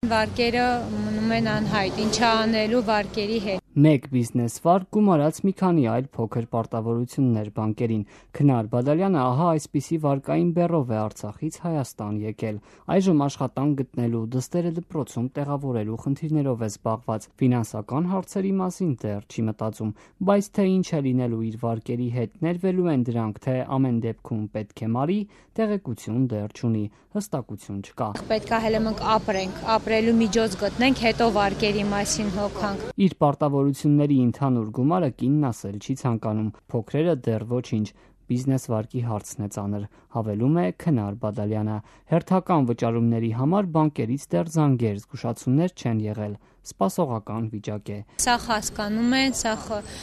Վարկերը մնում են անհայտ, ինչ անելու վարկերի հետ։ Մեկ բիզնես վարկ գումարած մի քանի այլ փոքր պարտավորություններ բանկերին։ Քնար Բադալյանը ահա այսպիսի վարկային բեռով է Արցախից Հայաստան եկել։ Այժմ աշխատանք գտնելու, դստերը դպրոցում տեղավորելու խնդիրներով է զբաղված։ Ֆինանսական հարցերի մասին դեռ չի մտածում, բայց թե ինչ է լինելու իր վարկերի հետ, ներվելու են դրանք, թե ամեն դեպքում պետք է մարի, տեղեկություն դեռ չունի, հստակություն չկա։ Պետք է հենց մենք ապրենք, ապրելու միջոց գտնենք, հետո վարկերի մասին հոգանք։ Իր պարտավորությունների ընդհանուր գումարը կինն ասել չի ցանկանում, փոքրերը դեռ ոչինչ։ Բիզնես վարկի հարցն է ծանր, հավելում է Քնար Բադալյանը։ Հերթական վճարումների համար բանկերից դեռ զանգեր, զգուշացումներ չեն եղել։ Սպասողական վիճակ է։ Սաղ հասկանում են, սաղ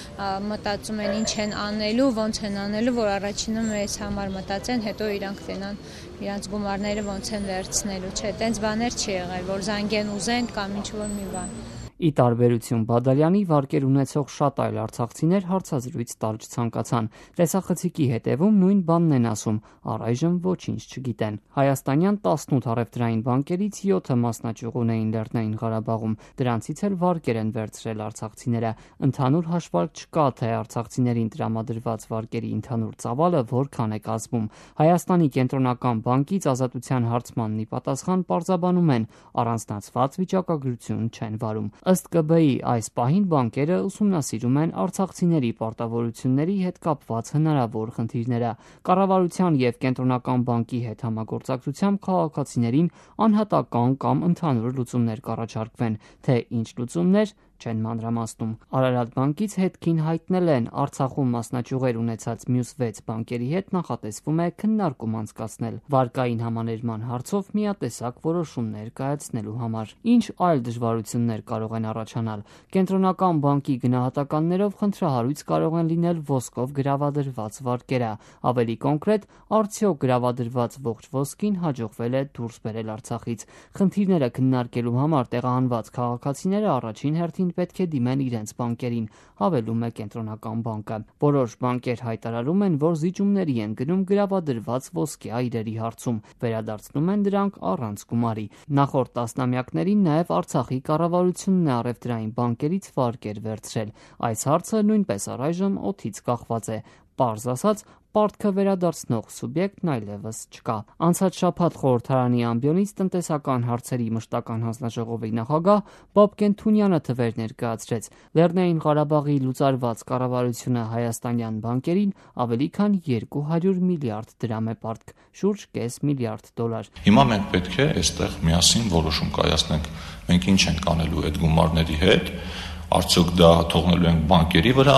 մտածում են ինչ են անելու, ոնց են անելու, որ առաջինը մեզ համար մտածեն, հետո իրանք տենան իրանց գումարները ոնց են վերցնելու, չէ, տենց բաներ չի եղել, որ զանգեն ուզեն կամ ինչ-որ մի բան։ Ի տարբերություն Բադալյանի, վարկեր ունեցող շատ այլ արցախցիներ հարցազրույց տալ չցանկացան։ Տեսախցիկի հետևում նույն բանն են ասում, առայժմ ոչինչ չգիտեն։ Հայաստանյան 18 առևտրային բանկերից 7-ը մասնաճյուղ ունեին Լեռնային Ղարաբաղում, դրանցից էլ վարկեր են վերցրել արցախցիները։ Ընդհանուր հաշվարկ չկա, թե արցախցիներին տրամադրված վարկերի ընդհանուր ծավալը որքան է կազմում։ Հայաստանի կենտրոնական բանկից Ազատության հարցմանն ի պատասխան պարզաբանում են, առանձնացված վիճակագրություն չեն վարում։ Ըստ ԿԲ-ի այս պահին բանկերը ուսումնասիրում են արցախցիների պարտավորությունների հետ կապված հնարավոր խնդիրները։ Կառավարության եւ Կենտրոնական բանկի հետ համագործակցությամբ քաղաքացիներին անհատական կամ ընդհանուր լուծումներ կառաջարկվեն, թե ինչ լուծումներ չեն մանրամասնում։ Արարատ բանկից հետքին հայտնել են, Արցախում մասնաճյուղեր ունեցած մյուս 6 բանկերի հետ նախատեսվում է քննարկում անցկացնել վարկային համաներման հարցով միատեսակ որոշումներ կայացնելու համար։ Ինչ այլ դժվարություններ կարող են առաջանալ։ Կենտրոնական բանկի գնահատականներով խնդրահարույց կարող են լինել ոսկով գրավադրված վարկերը։ Ավելի կոնկրետ, արդյոք գրավադրված ողջ ոսկին հաջողվել է դուրս բերել Արցախից։ Խնդիրները քննարկելու համար տեղահանված քաղաքացիները առաջին հերթին պետք է դիմեն իրենց բանկերին, հավելում է Կենտրոնական բանկը։ Որոշ բանկեր հայտարարում են, որ զիջումների են գնում գրավադրված ոսկե այրերի հարցում, վերադարձնում են դրանք առանց գումարի։ Նախորդ տասնամյակներին նաև Արցախի կառավարությունն է առևտրային բանկերից վարկեր վերցրել։ Այս հարցը նույնպես առայժմ օդից կախված է։ Պարզ ասած, պարտքը վերադարձնող սուբյեկտն այլևս չկա։ Անցած շաբաթ խորհրդարանի ամբիոնից տնտեսական հարցերի մշտական հանձնաժողովի նախագահ Բաբկեն Թունյանը թվեր ներկայացրեց։ Լեռնային Ղարաբաղի լուծարված կառավարությունը հայաստանյան բանկերին ավելի քան 200 միլիարդ դրամ է պարտք, շուրջ կես միլիարդ $։ Հիմա մենք պետք է այստեղ միասին որոշում կայացնենք։ Մենք ինչ ենք անելու այդ գումարների հետ, արդյոք դա թողնելու ենք բանկերի վրա,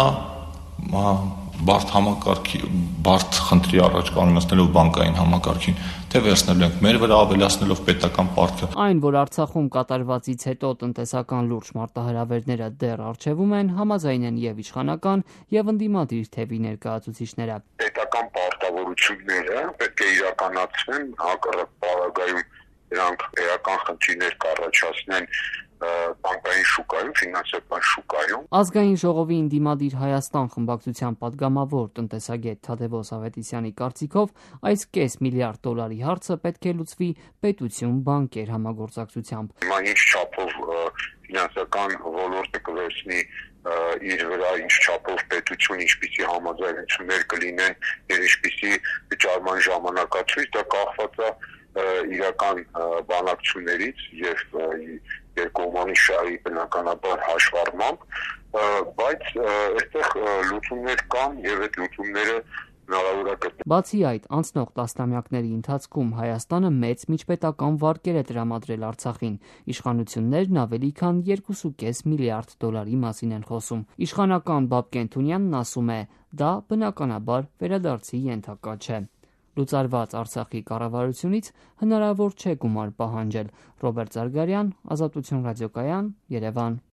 բարդ խնդրի առաջ կանգնեցնելով բանկային համակարգին, թե վերցնելու ենք մեր վրա ավելացնելով պետական պարտքը։ Այն, որ Արցախում կատարվածից հետո տնտեսական լուրջ մարտահրավերները դեռ առջևում են, համաձայն են եւ իշխանական եւ ընդդիմադիր թևի ներկայացուցիչները։ Պետական պարտավորությունները պետք է իրականացվեն, հակառակ պարագայում դրանք էական խնդիրներ կառաջացնեն բանկային շուկայում, ֆինանսական շուկայում։ Ազգային ժողովի ընդդիմադիր Հայաստան խմբակցության падգամավոր տնտեսագետ Թադևոս Ավետիսյանի կարծիքով այս կես միլիարդ $-ի հարցը պետք է լուծվի պետություն-բանկեր համագործակցությամբ։ Հիմա ինչ չափով ֆինանսական ոլորտը կվերցնի իր վրա, ինչ չափով պետություն, ինչպիսի համաձայնություններ կլինեն եւ ինչպիսի վճարման ժամանակացույց, դա կախված է իրական բանակցություններից եւ երկկողմանի շահի բնականաբար հաշվառմամբ, բայց այստեղ լուծումներ կան եւ այդ լուծումները հնարավոր է գտնել։ Բացի այդ, անցնող տասնամյակների ընթացքում Հայաստանը մեծ միջպետական վարկեր է տրամադրել Արցախին։ Իշխանություններն ավելի քան 2.5 միլիարդ $-ի մասին են խոսում։ Իշխանական Բաբկեն Թունյանն ասում է, դա բնականաբար վերադարձի ենթակա չէ։ Լուծարված Արցախի կառավարությունից հնարավոր չէ գումար պահանջել։ Ռոբերտ Զարգարյան, Ազատություն ռադիոկայան, Երևան։